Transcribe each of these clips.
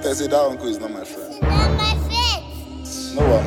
Don't tell say that uncle is not my friend. Not my friend. No one.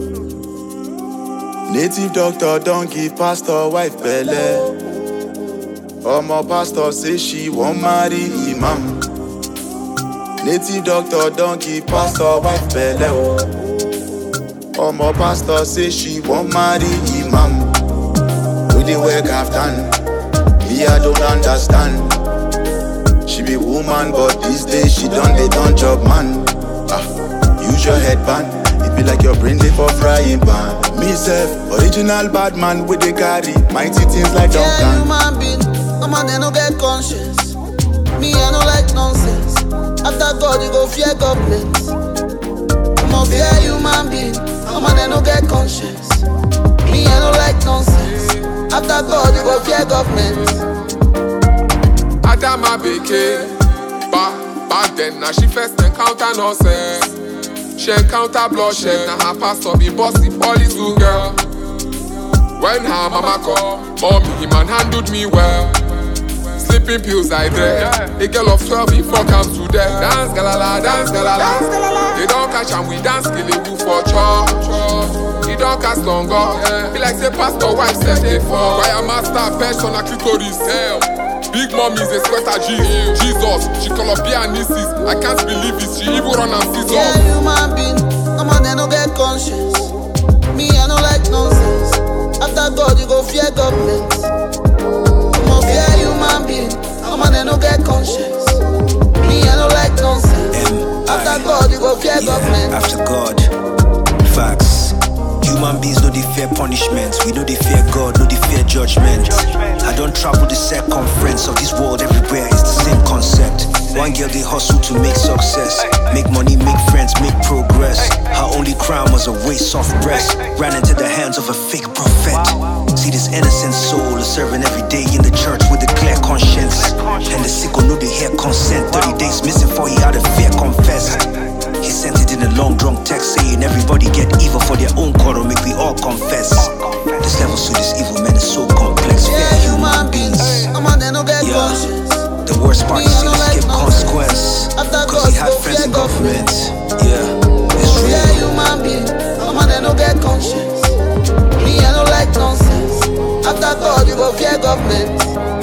Native doctor don't give pastor wife belle. My pastor say she won't marry imam. Native doctor don't give pastor wife belle. My pastor say she won't marry imam. We dey work after. Me I don't understand. She be woman but these days she don't job man. Use your headband. It be like your brain dey for frying pan. Me self, original bad man with the carry mighty things like Duncan. Yeah, human being, no man they no get conscience. Me I no like nonsense. After God you go fear government. I'm a fear human being, no man they no get conscience. Me I no like nonsense. After God you go fear government. Adama Beke, back then now she first encounter nonsense. She encounter bloodshed, now her pastor be bossy police good girl. When her mama call, mommy him and handled me well. Sleeping pills I dread, a girl of 12 before come to death. Dance galala, dance galala. They don't catch and we dance kill it for church. He don't cast longer, be like say pastor wife said they fall. Why a master pension a clitoris, hell. Big mom is a sweater Jesus, she call up pianistis. I can't believe it, she even run and scissors. Yeah, human being, no man they no get conscience. Me I no like nonsense. After God you go fear government. I'm a fear human being, no man they no get conscience. Me I no like nonsense. After God you go fear government. After God, facts. Human beings know they fear punishment. We know they fear God, know they fear judgment. I don't travel the circumference of this world. Everywhere is the same concept. One girl they hustle to make success, make money, make friends, make progress. Her only crime was a waist soft breast. Ran into the hands of a fake prophet. See this innocent soul is serving every day in the church with a clear conscience. And the sick know they hear consent. 30 days missing for he had a fear confessed. He sent it in a long drunk text saying everybody get evil for their own quarrel, make we all confess. This level to this evil man is so complex. Yeah, human beings, no man they no get conscience. The worst part is he escape consequence, cause he had friends in government. Yeah, it's real. Yeah, human being, no man they no get conscience. Me I no like nonsense. After God you go fear government.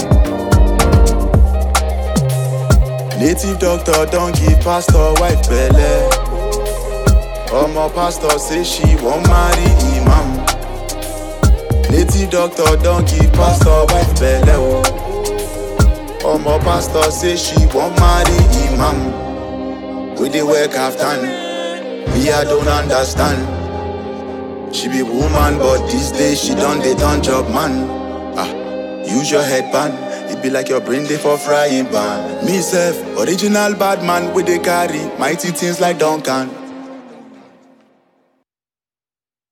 Native doctor don't give pastor wife belle. My pastor say she won't marry imam. Native doctor don't give pastor wife belle. My pastor say she won't marry imam. We dey work after. Me I don't understand. She be woman but these days she don't job man. Use your headband. It be like your brain dey for frying pan. Me self, original bad man with the carry mighty things like Duncan.